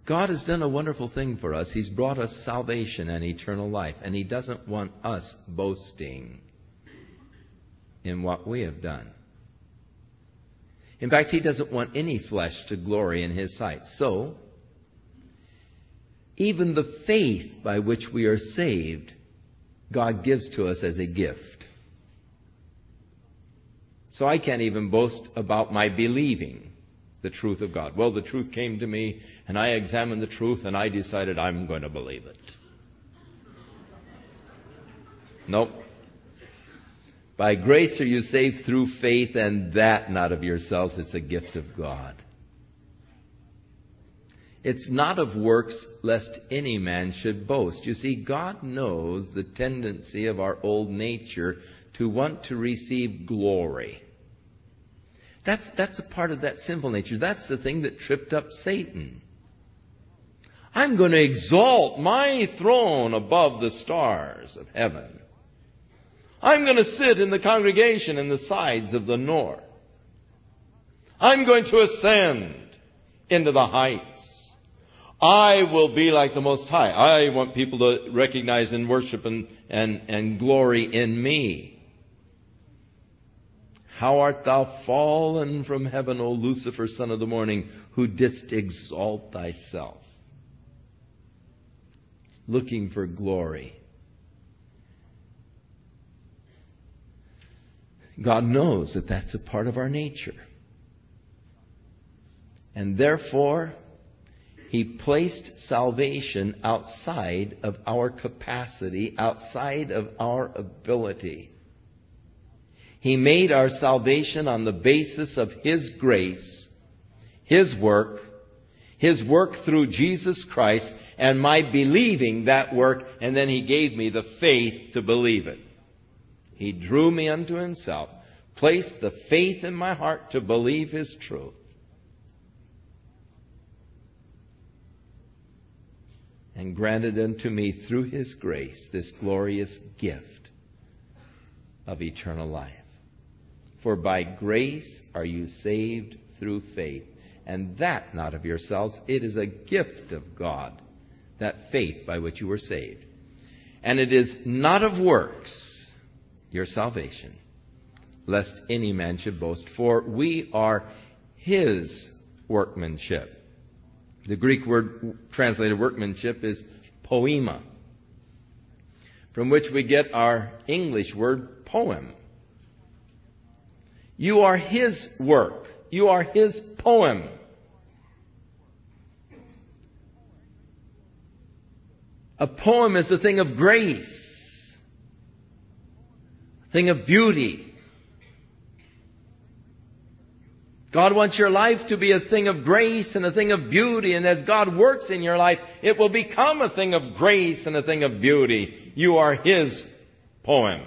God has done a wonderful thing for us. He's brought us salvation and eternal life. And He doesn't want us boasting in what we have done. In fact, He doesn't want any flesh to glory in His sight. So, even the faith by which we are saved, God gives to us as a gift. So I can't even boast about my believing the truth of God. Well, the truth came to me, and I examined the truth, and I decided I'm going to believe it. Nope. By grace are you saved through faith, and that not of yourselves. It's a gift of God. It's not of works, lest any man should boast. You see, God knows the tendency of our old nature to want to receive glory. That's a part of that sinful nature. That's the thing that tripped up Satan. I'm going to exalt my throne above the stars of heaven. I'm going to sit in the congregation in the sides of the north. I'm going to ascend into the heights. I will be like the Most High. I want people to recognize and worship and glory in me. How art thou fallen from heaven, O Lucifer, son of the morning, who didst exalt thyself, looking for glory. God knows that that's a part of our nature. And therefore, He placed salvation outside of our capacity, outside of our ability. He made our salvation on the basis of His grace, His work through Jesus Christ, and my believing that work, and then He gave me the faith to believe it. He drew me unto Himself, placed the faith in my heart to believe His truth. And granted unto me through His grace this glorious gift of eternal life. For by grace are you saved through faith, and that not of yourselves. It is a gift of God, that faith by which you were saved. And it is not of works, your salvation, lest any man should boast. For we are His workmanship. The Greek word translated workmanship is poema, from which we get our English word poem. You are His work. You are His poem. A poem is a thing of grace, a thing of beauty. God wants your life to be a thing of grace and a thing of beauty. And as God works in your life, it will become a thing of grace and a thing of beauty. You are His poem.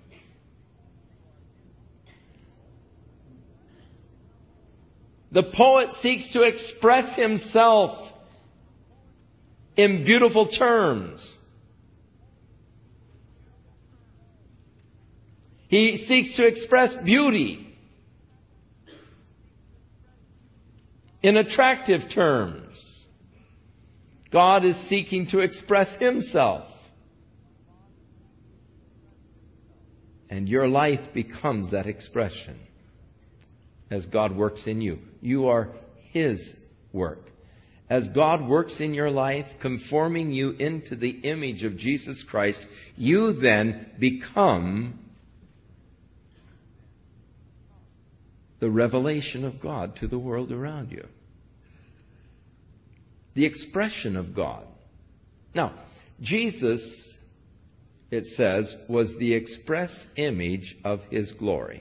The poet seeks to express himself in beautiful terms. He seeks to express beauty in attractive terms. God is seeking to express Himself. And your life becomes that expression as God works in you. You are His work. As God works in your life, conforming you into the image of Jesus Christ, you then become the revelation of God to the world around you. The expression of God. Now, Jesus, it says, was the express image of His glory.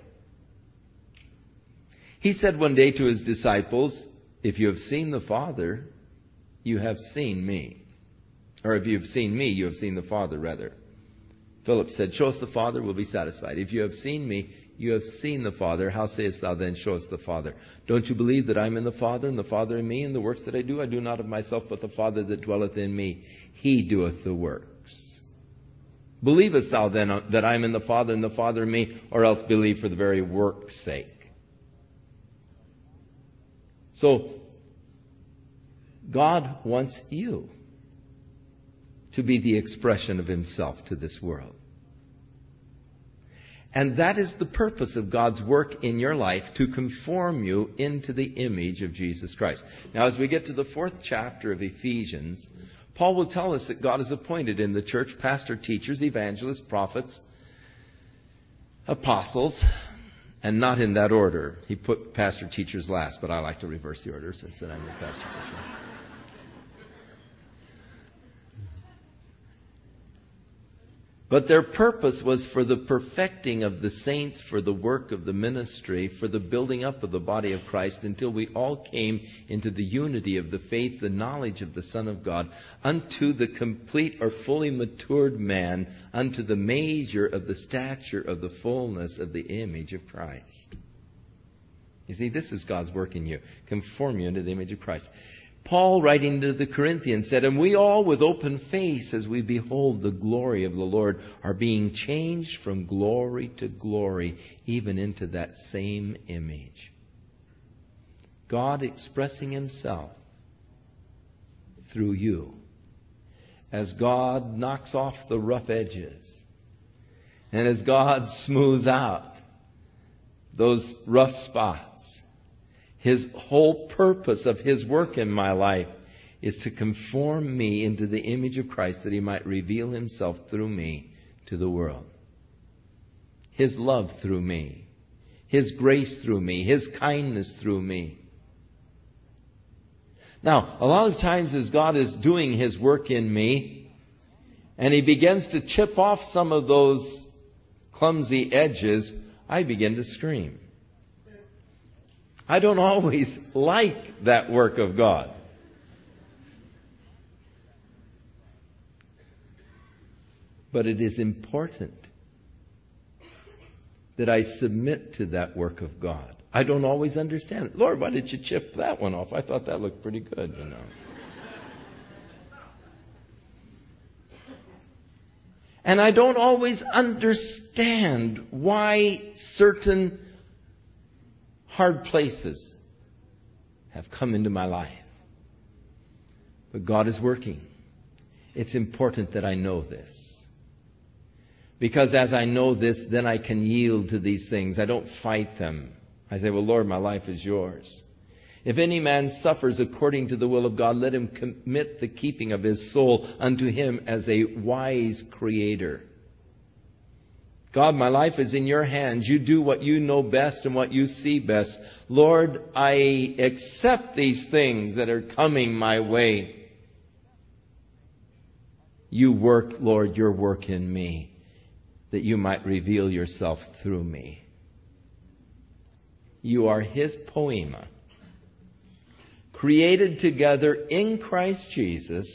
He said one day to His disciples, if you have seen the Father, you have seen me. Or if you have seen me, you have seen the Father, rather. Philip said, show us the Father, we'll be satisfied. If you have seen me, you have seen the Father. How sayest thou then, show us the Father? Don't you believe that I am in the Father, and the Father in me, and the works that I do not of myself, but the Father that dwelleth in me? He doeth the works. Believest thou then that I am in the Father, and the Father in me, or else believe for the very work's sake? So, God wants you to be the expression of Himself to this world. And that is the purpose of God's work in your life, to conform you into the image of Jesus Christ. Now, as we get to the 4th chapter of Ephesians, Paul will tell us that God has appointed in the church pastor, teachers, evangelists, prophets, apostles, and not in that order. He put pastor, teachers last, but I like to reverse the order since then I'm the pastor, teacher. But their purpose was for the perfecting of the saints, for the work of the ministry, for the building up of the body of Christ, until we all came into the unity of the faith, the knowledge of the Son of God, unto the complete or fully matured man, unto the measure of the stature of the fullness of the image of Christ. You see, this is God's work in you. Conform you into the image of Christ. Paul, writing to the Corinthians, said, "And we all with open face, as we behold the glory of the Lord, are being changed from glory to glory, even into that same image." God expressing Himself through you. As God knocks off the rough edges, and as God smooths out those rough spots, His whole purpose of His work in my life is to conform me into the image of Christ, that He might reveal Himself through me to the world. His love through me. His grace through me. His kindness through me. Now, a lot of times as God is doing His work in me, and He begins to chip off some of those clumsy edges, I begin to scream. I don't always like that work of God. But it is important that I submit to that work of God. I don't always understand it. Lord, why did you chip that one off? I thought that looked pretty good, you know. And I don't always understand why certain hard places have come into my life. But God is working. It's important that I know this. Because as I know this, then I can yield to these things. I don't fight them. I say, well, Lord, my life is yours. If any man suffers according to the will of God, let him commit the keeping of his soul unto Him as a wise Creator. God, my life is in your hands. You do what you know best and what you see best. Lord, I accept these things that are coming my way. You work, Lord, your work in me, that you might reveal yourself through me. You are His poema, created together in Christ Jesus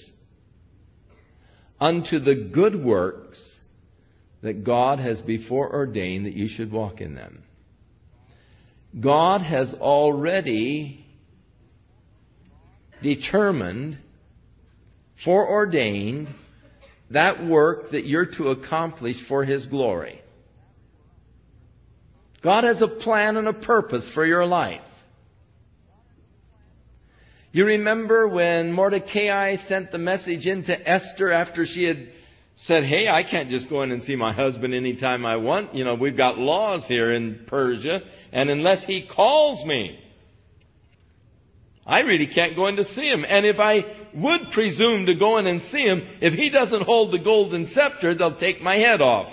unto the good works that God has before ordained that you should walk in them. God has already determined, foreordained, that work that you're to accomplish for His glory. God has a plan and a purpose for your life. You remember when Mordecai sent the message into Esther after she had said, hey, I can't just go in and see my husband anytime I want. You know, we've got laws here in Persia, and unless he calls me, I really can't go in to see him. And if I would presume to go in and see him, if he doesn't hold the golden scepter, they'll take my head off.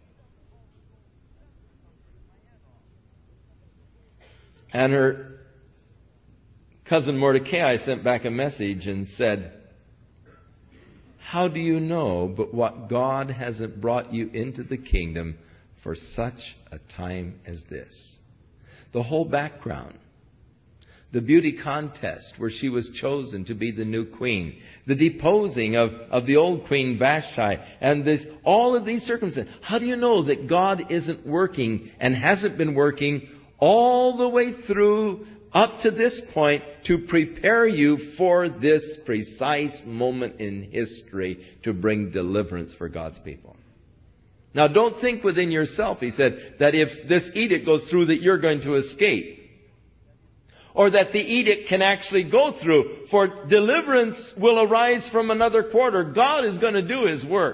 And her cousin Mordecai sent back a message and said, how do you know but what God hasn't brought you into the kingdom for such a time as this? The whole background. The beauty contest where she was chosen to be the new queen. The deposing of the old queen Vashti. And all of these circumstances. How do you know that God isn't working and hasn't been working all the way through up to this point to prepare you for this precise moment in history to bring deliverance for God's people? Now, don't think within yourself, he said, that if this edict goes through that you're going to escape. or that the edict can actually go through. For deliverance will arise from another quarter. God is going to do His work.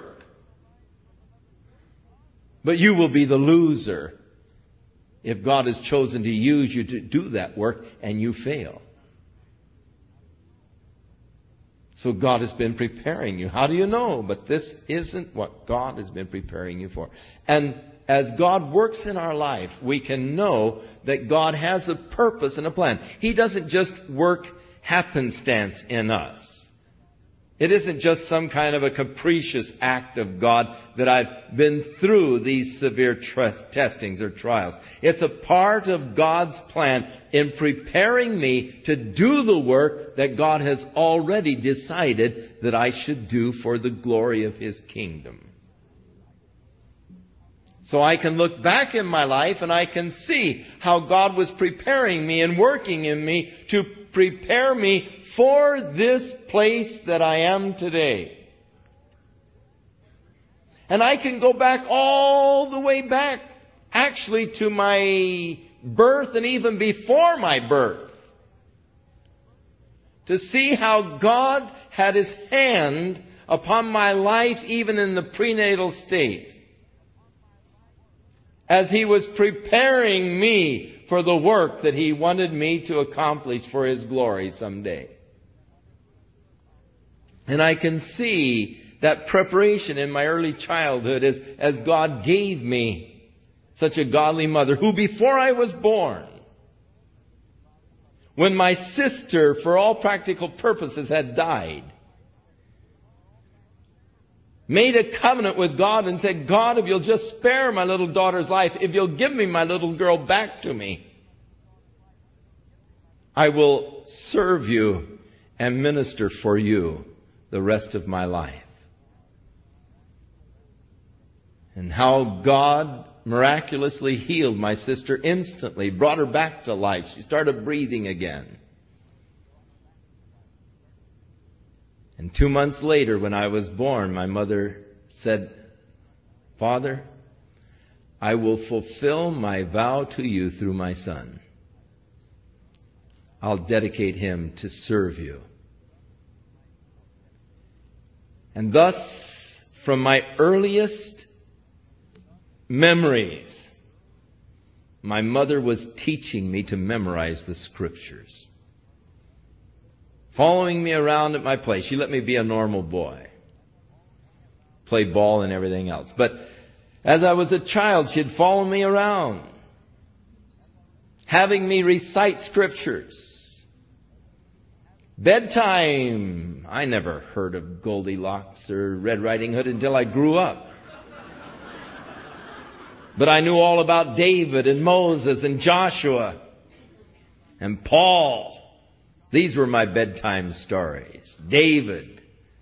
But you will be the loser if God has chosen to use you to do that work and you fail. So God has been preparing you. How do you know? But this isn't what God has been preparing you for. And as God works in our life, we can know that God has a purpose and a plan. He doesn't just work happenstance in us. It isn't just some kind of a capricious act of God that I've been through these severe testings or trials. It's a part of God's plan in preparing me to do the work that God has already decided that I should do for the glory of His kingdom. So I can look back in my life and I can see how God was preparing me and working in me to prepare me for this place that I am today. And I can go back all the way back, actually, to my birth and even before my birth, to see how God had His hand upon my life even in the prenatal state, as He was preparing me for the work that He wanted me to accomplish for His glory someday. And I can see that preparation in my early childhood as God gave me such a godly mother who, before I was born, when my sister, for all practical purposes, had died, made a covenant with God and said, God, if you'll just spare my little daughter's life, if you'll give me my little girl back to me, I will serve you and minister for you the rest of my life. And how God miraculously healed my sister instantly, brought her back to life. She started breathing again. And 2 months later, when I was born, my mother said, Father, I will fulfill my vow to you through my son. I'll dedicate him to serve you. And thus, from my earliest memories, my mother was teaching me to memorize the Scriptures. Following me around at my place. She let me be a normal boy. Play ball and everything else. But as I was a child, she'd follow me around, having me recite Scriptures. Bedtime. I never heard of Goldilocks or Red Riding Hood until I grew up. But I knew all about David and Moses and Joshua and Paul. These were my bedtime stories. David.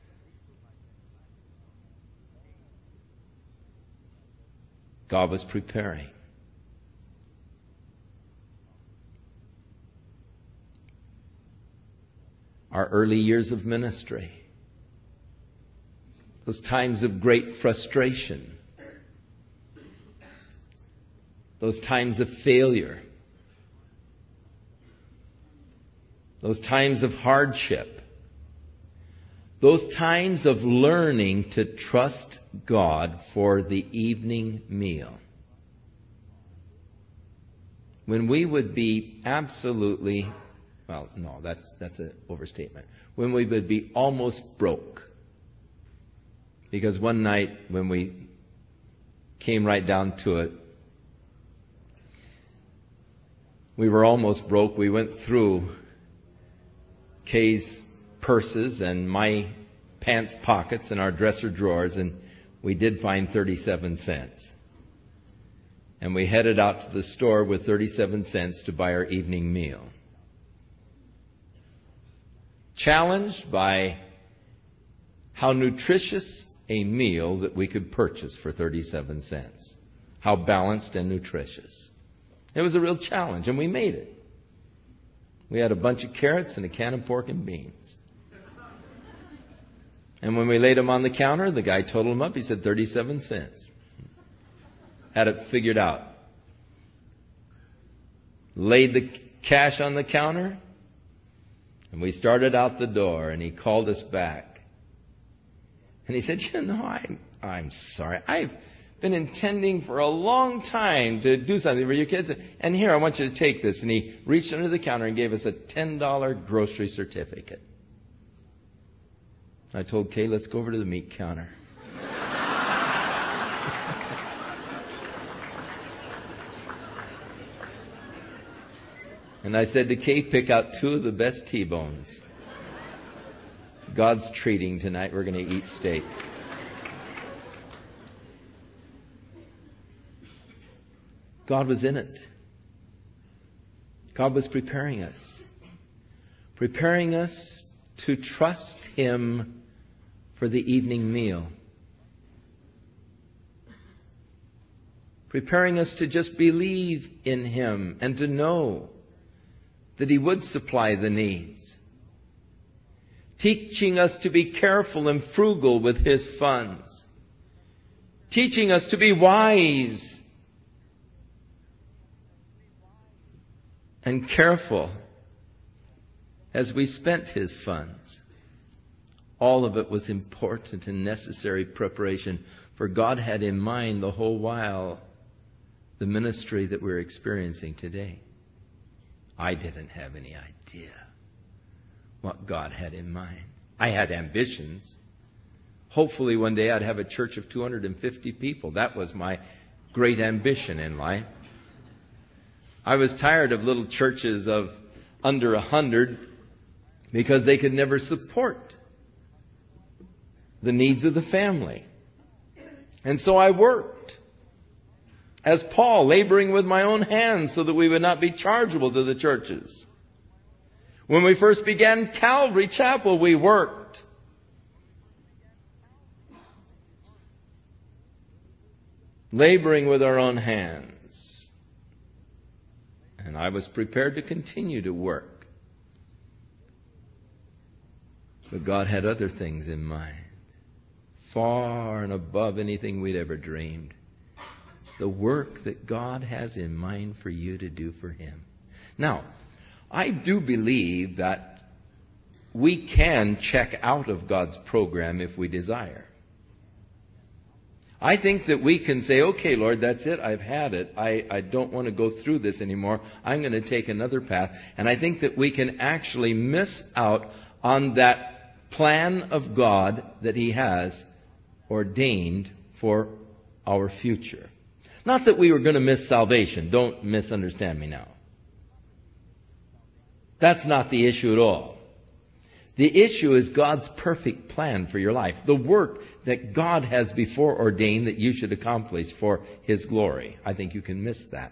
God was preparing. Our early years of ministry. Those times of great frustration. Those times of failure. Those times of hardship. Those times of learning to trust God for the evening meal. When we would be absolutely, well, no, that's an overstatement. When we would be almost broke. Because one night when we came right down to it, we were almost broke. We went through Kay's purses and my pants pockets and our dresser drawers, and we did find 37 cents. And we headed out to the store with 37 cents to buy our evening meal. Challenged by how nutritious a meal that we could purchase for 37 cents. How balanced and nutritious. It was a real challenge, and we made it. We had a bunch of carrots and a can of pork and beans. And when we laid them on the counter, the guy totaled them up. He said 37 cents. Had it figured out. Laid the cash on the counter. And we started out the door, and he called us back. And he said, I'm sorry. I've been intending for a long time to do something for you kids. And here, I want you to take this. And he reached under the counter and gave us a $10 grocery certificate. I told Kay, let's go over to the meat counter. And I said to Kay, pick out 2 of the best T-bones. God's treating tonight. We're going to eat steak. God was in it. God was preparing us. Preparing us to trust Him for the evening meal. Preparing us to just believe in Him and to know that He would supply the needs. Teaching us to be careful and frugal with His funds. Teaching us to be wise and careful as we spent His funds. All of it was important and necessary preparation, for God had in mind the whole while the ministry that we're experiencing today. I didn't have any idea what God had in mind. I had ambitions. Hopefully one day I'd have a church of 250 people. That was my great ambition in life. I was tired of little churches of under 100 because they could never support the needs of the family. And so I worked as Paul, laboring with my own hands so that we would not be chargeable to the churches. When we first began Calvary Chapel, we worked. Laboring with our own hands. And I was prepared to continue to work. But God had other things in mind. Far and above anything we'd ever dreamed. The work that God has in mind for you to do for Him. Now, I do believe that we can check out of God's program if we desire. I think that we can say, okay, Lord, that's it. I've had it. I don't want to go through this anymore. I'm going to take another path. And I think that we can actually miss out on that plan of God that He has ordained for our future. Not that we were going to miss salvation. Don't misunderstand me now. That's not the issue at all. The issue is God's perfect plan for your life. The work that God has before ordained that you should accomplish for His glory. I think you can miss that.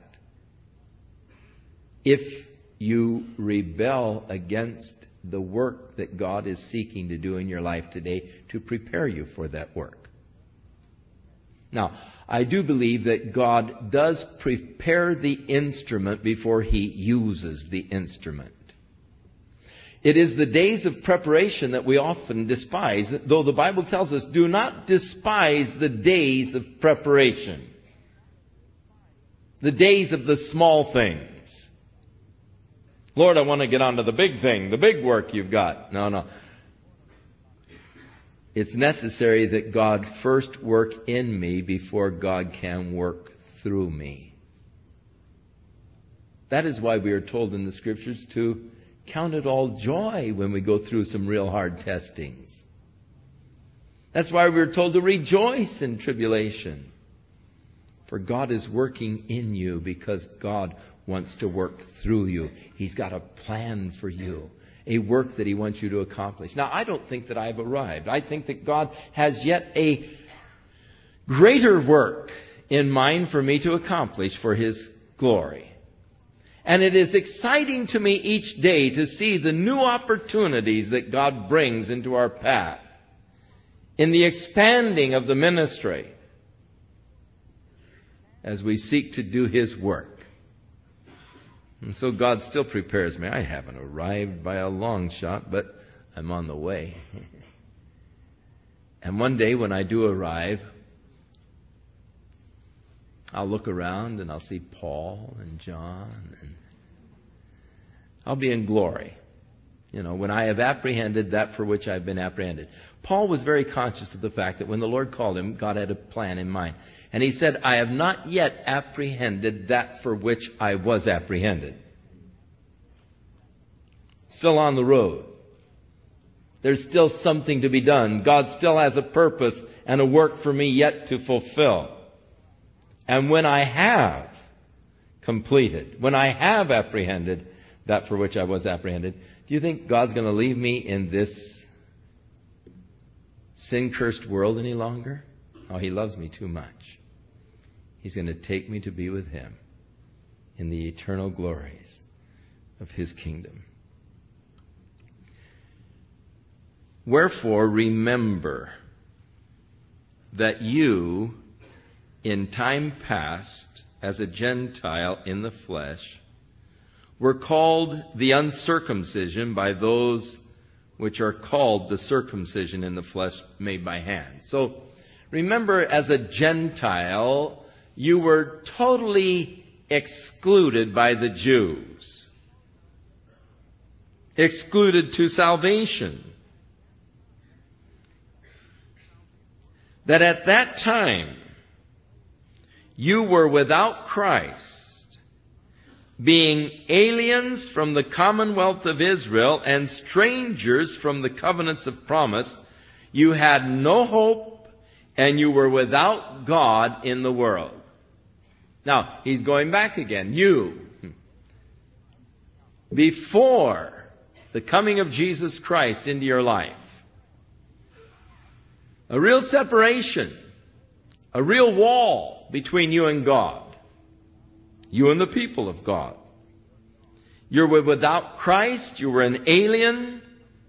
If you rebel against the work that God is seeking to do in your life today to prepare you for that work. Now, I do believe that God does prepare the instrument before He uses the instrument. It is the days of preparation that we often despise, though the Bible tells us, do not despise the days of preparation. The days of the small things. Lord, I want to get on to the big thing, the big work you've got. No. It's necessary that God first work in me before God can work through me. That is why we are told in the Scriptures to count it all joy when we go through some real hard testings. That's why we're told to rejoice in tribulation. For God is working in you because God wants to work through you. He's got a plan for you. A work that He wants you to accomplish. Now, I don't think that I've arrived. I think that God has yet a greater work in mind for me to accomplish for His glory. And it is exciting to me each day to see the new opportunities that God brings into our path in the expanding of the ministry as we seek to do His work. And so God still prepares me. I haven't arrived by a long shot, but I'm on the way. And one day when I do arrive, I'll look around and I'll see Paul and John I'll be in glory. When I have apprehended that for which I've been apprehended. Paul was very conscious of the fact that when the Lord called him, God had a plan in mind. And he said, I have not yet apprehended that for which I was apprehended. Still on the road. There's still something to be done. God still has a purpose and a work for me yet to fulfill. And when I have completed, when I have apprehended that for which I was apprehended, do you think God's going to leave me in this sin-cursed world any longer? Oh, He loves me too much. He's going to take me to be with Him in the eternal glories of His kingdom. Wherefore, remember that you, in time past, as a Gentile in the flesh, were called the uncircumcision by those which are called the circumcision in the flesh made by hand. So, remember, as a Gentile, you were totally excluded by the Jews. Excluded to salvation. That at that time, you were without Christ, being aliens from the commonwealth of Israel and strangers from the covenants of promise. You had no hope and you were without God in the world. Now, he's going back again. You, before the coming of Jesus Christ into your life, a real separation, a real wall between you and God, you and the people of God. You were without Christ, you were an alien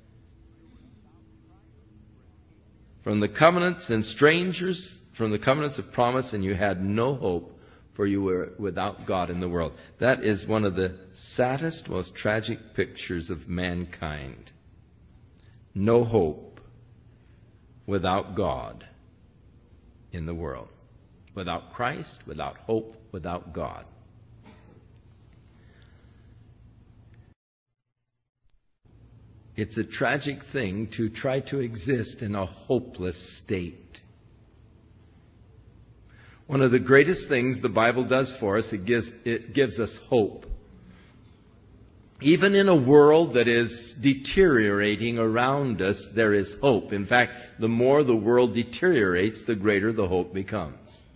from the covenants and strangers from the covenants of promise, and you had no hope, for you were without God in the world. That is one of the saddest, most tragic pictures of mankind. No hope. Without God in the world. Without Christ, without hope, without God. It's a tragic thing to try to exist in a hopeless state. One of the greatest things the Bible does for us, it gives us hope. Even in a world that is deteriorating around us, there is hope. In fact, the more the world deteriorates, the greater the hope becomes.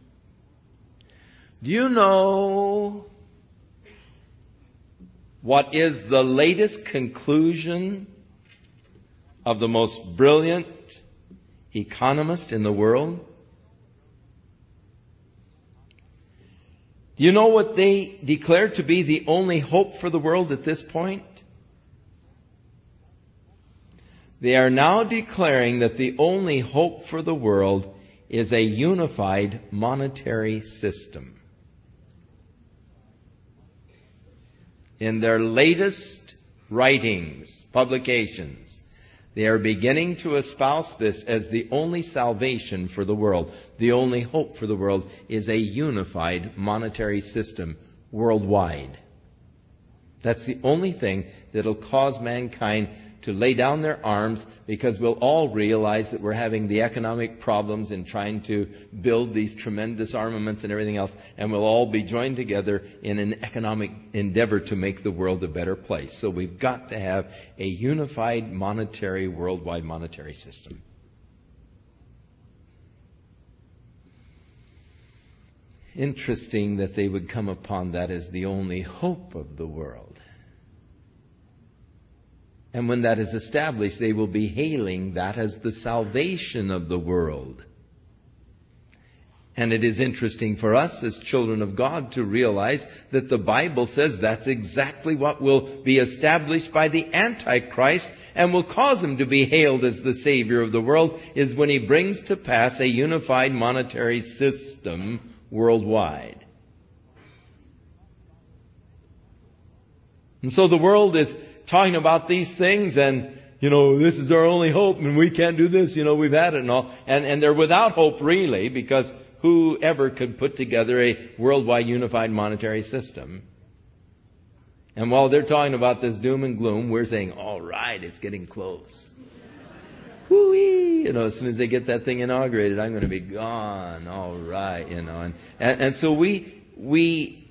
Do you know what is the latest conclusion of the most brilliant economist in the world? Do you know what they declare to be the only hope for the world at this point? They are now declaring that the only hope for the world is a unified monetary system. In their latest writings, publications, they are beginning to espouse this as the only salvation for the world. The only hope for the world is a unified monetary system worldwide. That's the only thing that will cause mankind to lay down their arms, because we'll all realize that we're having the economic problems in trying to build these tremendous armaments and everything else, and we'll all be joined together in an economic endeavor to make the world a better place. So we've got to have a unified worldwide monetary system. Interesting that they would come upon that as the only hope of the world. And when that is established, they will be hailing that as the salvation of the world. And it is interesting for us as children of God to realize that the Bible says that's exactly what will be established by the Antichrist and will cause him to be hailed as the Savior of the world, is when he brings to pass a unified monetary system worldwide. And so the world is talking about these things, and, this is our only hope, and we can't do this, we've had it and all. And they're without hope, really, because whoever could put together a worldwide unified monetary system? And while they're talking about this doom and gloom, we're saying, all right, it's getting close. Whoo-wee! As soon as they get that thing inaugurated, I'm going to be gone. All right, And so we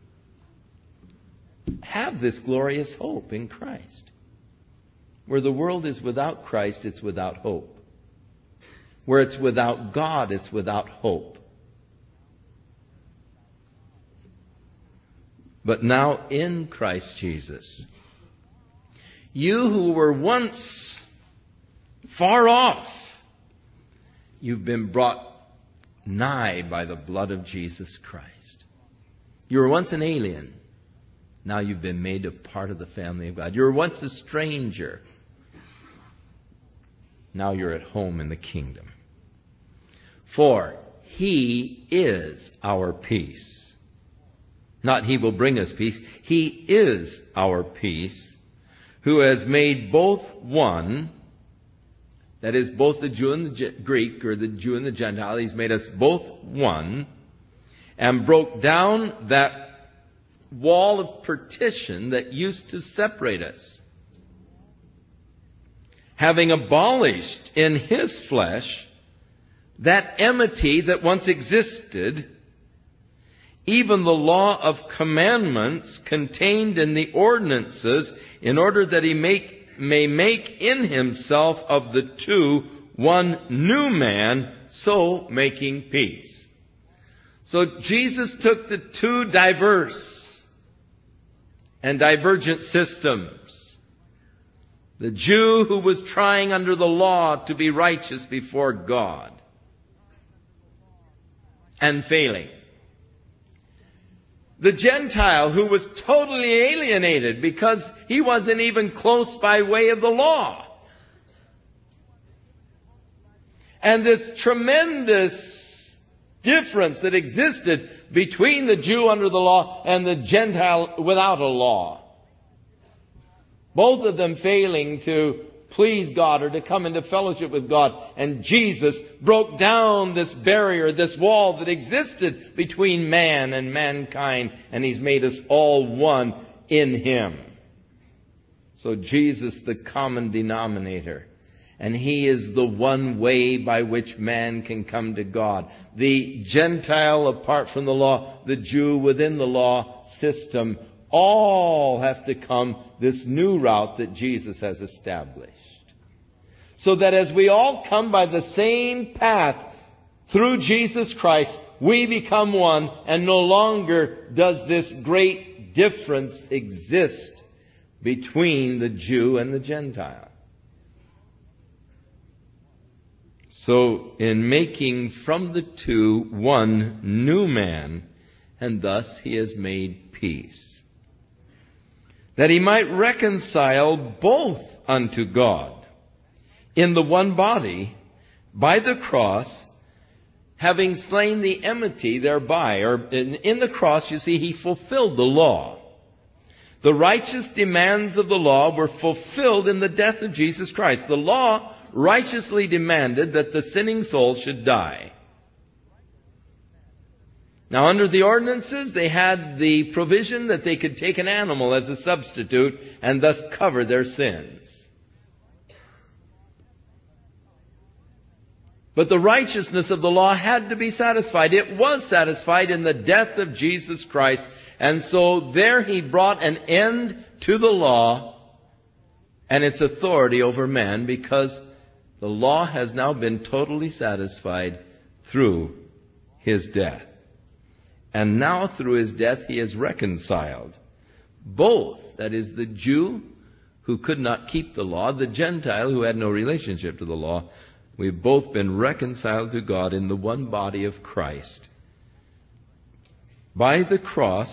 have this glorious hope in Christ. Where the world is without Christ, it's without hope. Where it's without God, it's without hope. But now in Christ Jesus, you who were once far off, you've been brought nigh by the blood of Jesus Christ. You were once an alien. Now you've been made a part of the family of God. You were once a stranger. Now you're at home in the kingdom. For He is our peace. Not He will bring us peace. He is our peace, who has made both one, that is, both the Jew and the Greek, or the Jew and the Gentile. He's made us both one, and broke down that wall of partition that used to separate us, having abolished in His flesh that enmity that once existed, even the law of commandments contained in the ordinances, in order that He may make in Himself of the two one new man, so making peace. So Jesus took the two diverse and divergent systems. The Jew who was trying under the law to be righteous before God and failing. The Gentile who was totally alienated because he wasn't even close by way of the law. And this tremendous difference that existed between the Jew under the law and the Gentile without a law. Both of them failing to please God or to come into fellowship with God. And Jesus broke down this barrier, this wall that existed between man and mankind. And He's made us all one in Him. So Jesus, the common denominator. And He is the one way by which man can come to God. The Gentile apart from the law, the Jew within the law system, all have to come this new route that Jesus has established. So that as we all come by the same path through Jesus Christ, we become one, and no longer does this great difference exist between the Jew and the Gentile. So, in making from the two one new man, and thus He has made peace, that He might reconcile both unto God in the one body by the cross, having slain the enmity thereby. Or in the cross, you see, He fulfilled the law. The righteous demands of the law were fulfilled in the death of Jesus Christ. The law righteously demanded that the sinning soul should die. Now, under the ordinances, they had the provision that they could take an animal as a substitute and thus cover their sins. But the righteousness of the law had to be satisfied. It was satisfied in the death of Jesus Christ. And so there He brought an end to the law and its authority over man, because the law has now been totally satisfied through His death. And now through His death He has reconciled both, that is, the Jew who could not keep the law, the Gentile who had no relationship to the law. We've both been reconciled to God in the one body of Christ. By the cross,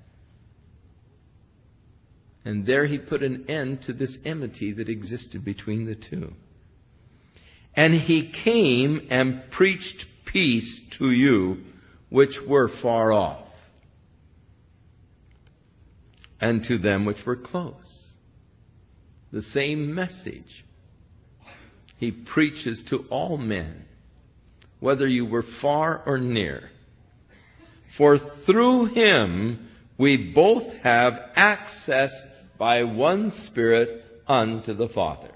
and there He put an end to this enmity that existed between the two. And He came and preached peace to you which were far off, and to them which were close. The same message He preaches to all men, whether you were far or near. For through Him we both have access by one Spirit unto the Father.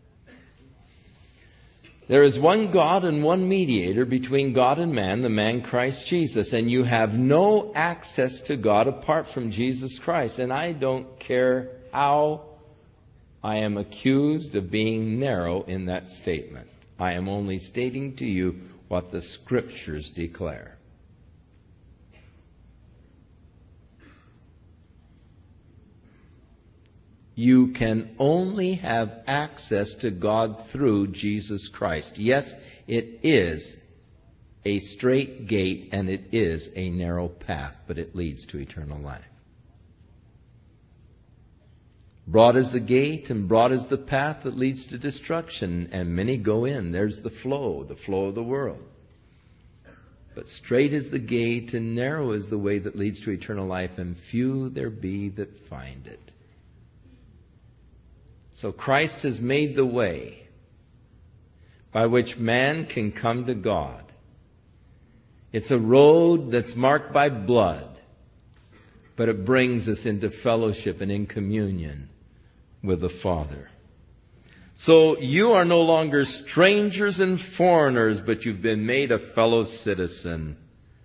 There is one God and one mediator between God and man, the man Christ Jesus. And you have no access to God apart from Jesus Christ. And I don't care how I am accused of being narrow in that statement. I am only stating to you what the Scriptures declare. You can only have access to God through Jesus Christ. Yes, it is a straight gate and it is a narrow path, but it leads to eternal life. Broad is the gate and broad is the path that leads to destruction, and many go in. There's the flow of the world. But straight is the gate and narrow is the way that leads to eternal life, and few there be that find it. So Christ has made the way by which man can come to God. It's a road that's marked by blood, but it brings us into fellowship and in communion with the Father. So you are no longer strangers and foreigners, but you've been made a fellow citizen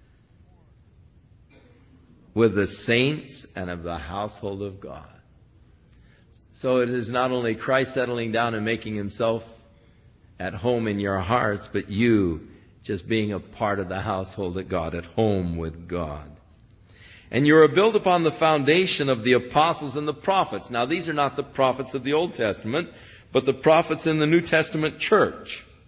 with the saints and of the household of God. So it is not only Christ settling down and making himself at home in your hearts, but you just being a part of the household of God, at home with God. And you are built upon the foundation of the apostles and the prophets. Now, these are not the prophets of the Old Testament, but the prophets in the New Testament church.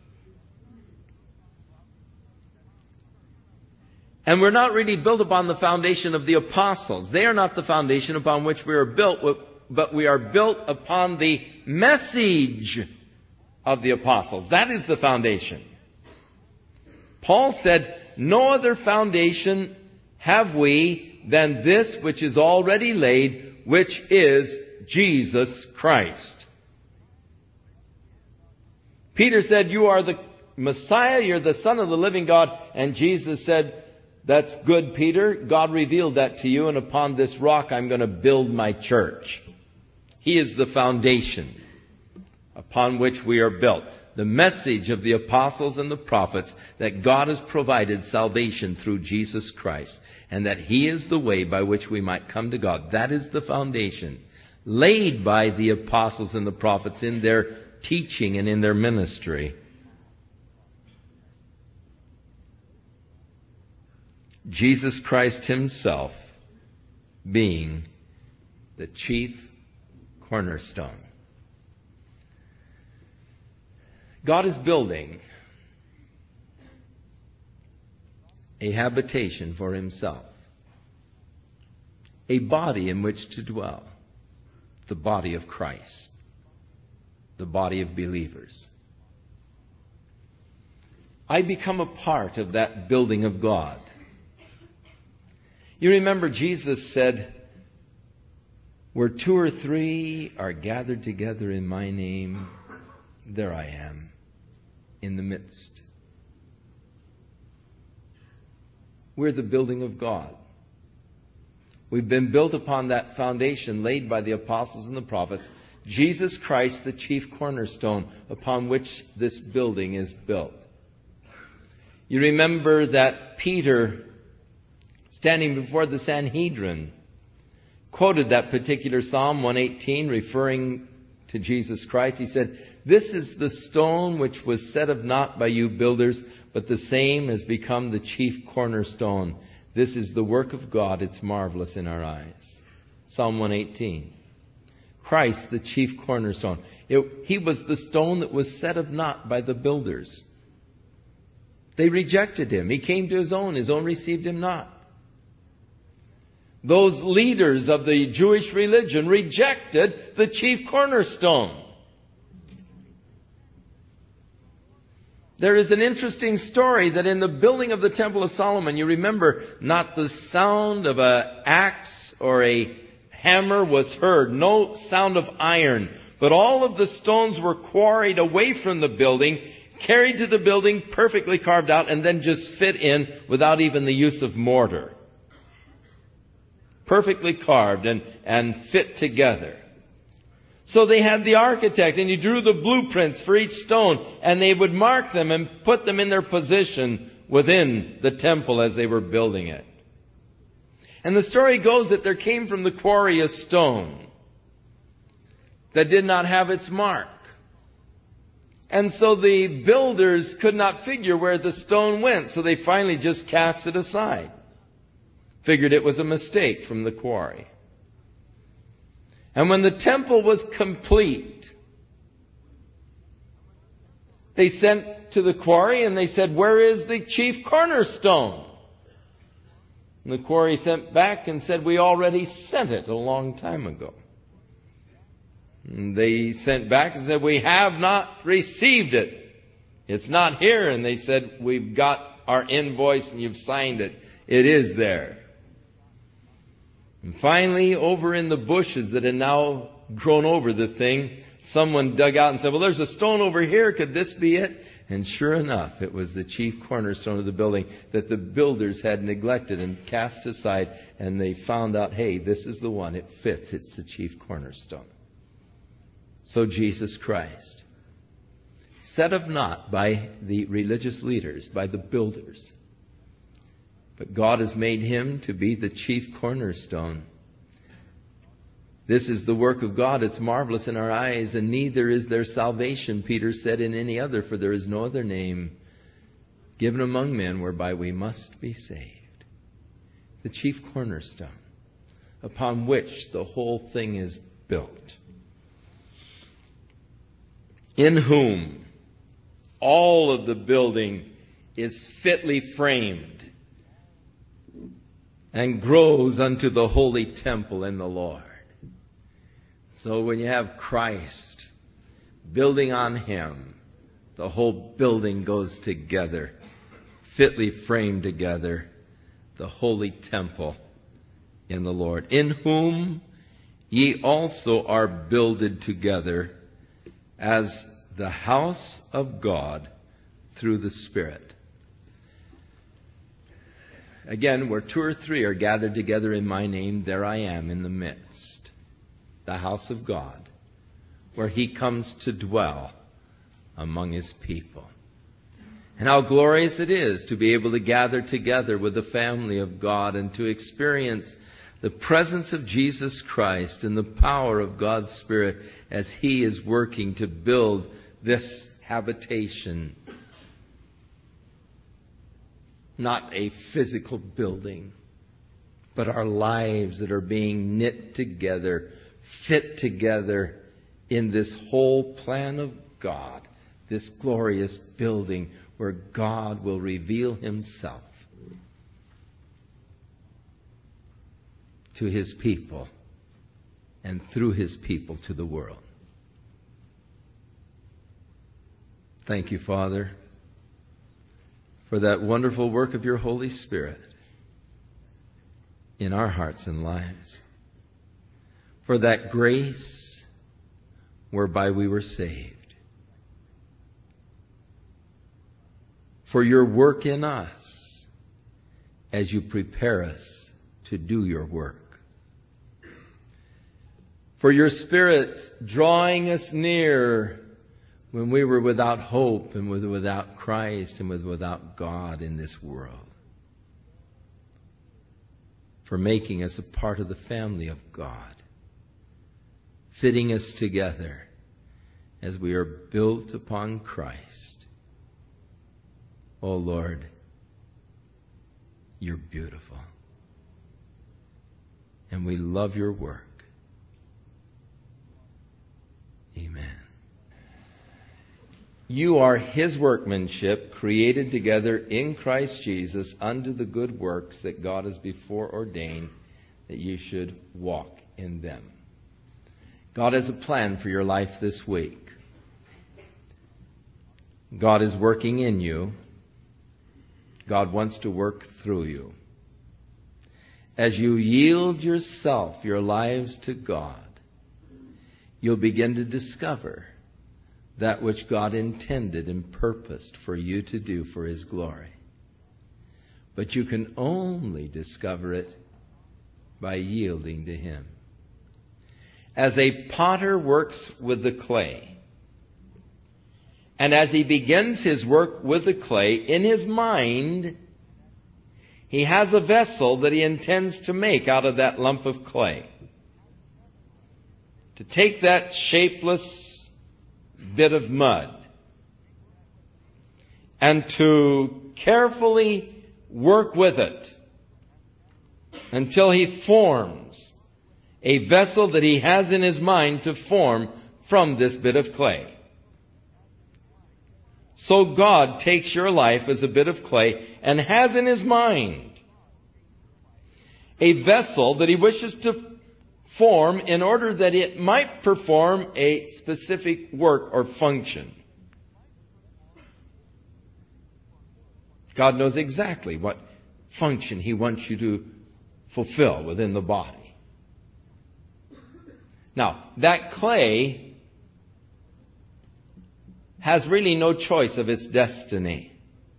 And we're not really built upon the foundation of the apostles. They are not the foundation upon which we are built, but we are built upon the message of the apostles. That is the foundation. Paul said, "No other foundation have we than this which is already laid, which is Jesus Christ." Peter said, "You are the Messiah, you're the Son of the living God." And Jesus said, "That's good, Peter. God revealed that to you, and upon this rock I'm going to build my church." He is the foundation upon which we are built. The message of the apostles and the prophets that God has provided salvation through Jesus Christ, and that He is the way by which we might come to God. That is the foundation laid by the apostles and the prophets in their teaching and in their ministry. Jesus Christ Himself being the chief cornerstone. God is building a habitation for Himself, a body in which to dwell, the body of Christ, the body of believers. I become a part of that building of God. You remember Jesus said, "Where two or three are gathered together in my name, there I am in the midst." We're the building of God. We've been built upon that foundation laid by the apostles and the prophets, Jesus Christ, the chief cornerstone upon which this building is built. You remember that Peter, standing before the Sanhedrin, quoted that particular Psalm 118, referring to Jesus Christ. He said, "This is the stone which was set of naught by you builders, but the same has become the chief cornerstone. This is the work of God, it's marvelous in our eyes." Psalm 118. Christ, the chief cornerstone. He was the stone that was set of naught by the builders. They rejected Him. He came to His own received Him not. Those leaders of the Jewish religion rejected the chief cornerstone. There is an interesting story that in the building of the Temple of Solomon, you remember, not the sound of an axe or a hammer was heard, no sound of iron, but all of the stones were quarried away from the building, carried to the building, perfectly carved out, and then just fit in without even the use of mortar. perfectly carved and fit together. So they had the architect, and he drew the blueprints for each stone, and they would mark them and put them in their position within the temple as they were building it. And the story goes that there came from the quarry a stone that did not have its mark. And so the builders could not figure where the stone went, so they finally just cast it aside. Figured it was a mistake from the quarry. And when the temple was complete, they sent to the quarry and they said, "Where is the chief cornerstone?" And the quarry sent back and said, "We already sent it a long time ago." And they sent back and said, "We have not received it. It's not here." And they said, "We've got our invoice and you've signed it. It is there." And finally, over in the bushes that had now grown over the thing, someone dug out and said, "Well, there's a stone over here. Could this be it?" And sure enough, it was the chief cornerstone of the building that the builders had neglected and cast aside. And they found out, hey, this is the one. It fits. It's the chief cornerstone. So Jesus Christ, set of naught by the religious leaders, by the builders. But God has made Him to be the chief cornerstone. This is the work of God. It's marvelous in our eyes, and neither is there salvation, Peter said, in any other, for there is no other name given among men whereby we must be saved. The chief cornerstone, upon which the whole thing is built. In whom all of the building is fitly framed and grows unto the holy temple in the Lord. So when you have Christ building on Him, the whole building goes together, fitly framed together, the holy temple in the Lord. In whom ye also are builded together as the house of God through the Spirit. Again, where 2 or 3 are gathered together in my name, there I am in the midst. The house of God, where He comes to dwell among His people. And how glorious it is to be able to gather together with the family of God and to experience the presence of Jesus Christ and the power of God's Spirit as He is working to build this habitation. Not a physical building, but our lives that are being knit together, fit together in this whole plan of God, this glorious building where God will reveal Himself to His people and through His people to the world. Thank you, Father, for that wonderful work of your Holy Spirit in our hearts and lives. For that grace whereby we were saved. For your work in us as you prepare us to do your work. For your Spirit drawing us near when we were without hope and without Christ and without God in this world. For making us a part of the family of God. Fitting us together as we are built upon Christ. Oh Lord, you're beautiful. And we love your work. Amen. You are His workmanship, created together in Christ Jesus unto the good works that God has before ordained that you should walk in them. God has a plan for your life this week. God is working in you. God wants to work through you. As you yield yourself, your lives to God, you'll begin to discover that which God intended and purposed for you to do for His glory. But you can only discover it by yielding to Him. As a potter works with the clay, and as he begins his work with the clay, in his mind, he has a vessel that he intends to make out of that lump of clay. To take that shapeless bit of mud and to carefully work with it until he forms a vessel that he has in his mind to form from this bit of clay. So God takes your life as a bit of clay and has in His mind a vessel that He wishes to form in order that it might perform a specific work or function. God knows exactly what function He wants you to fulfill within the body. Now, that clay has really no choice of its destiny.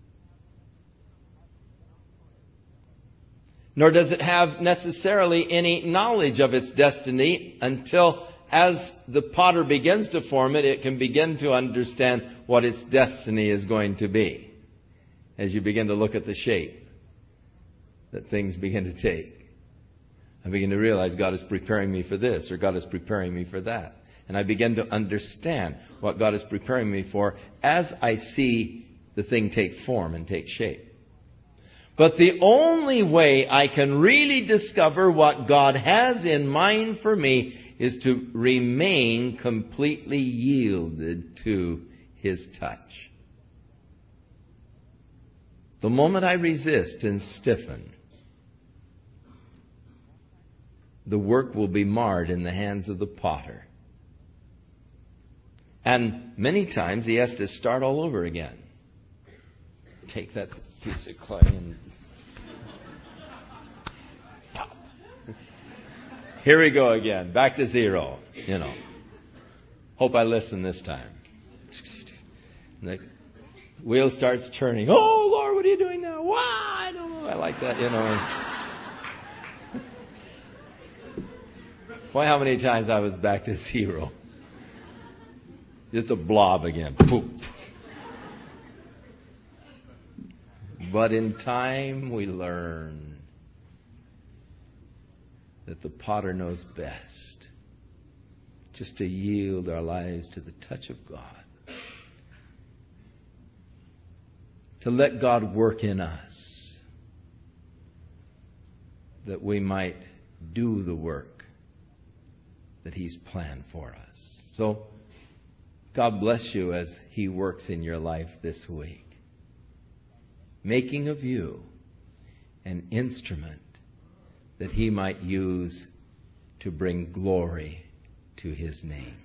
Nor does it have necessarily any knowledge of its destiny until, as the potter begins to form it, it can begin to understand what its destiny is going to be. As you begin to look at the shape that things begin to take. I begin to realize God is preparing me for this, or God is preparing me for that. And I begin to understand what God is preparing me for as I see the thing take form and take shape. But the only way I can really discover what God has in mind for me is to remain completely yielded to His touch. The moment I resist and stiffen, the work will be marred in the hands of the potter. And many times he has to start all over again. Take that piece of clay and pop. Here we go again. Back to zero. Hope I listen this time. And the wheel starts turning. Oh, Lord, what are you doing now? Why? I don't know. I like that, Boy, how many times I was back to zero. Just a blob again. Poof. But in time we learn that the potter knows best. Just to yield our lives to the touch of God. To let God work in us. That we might do the work that He's planned for us. So, God bless you as He works in your life this week, making of you an instrument that He might use to bring glory to His name.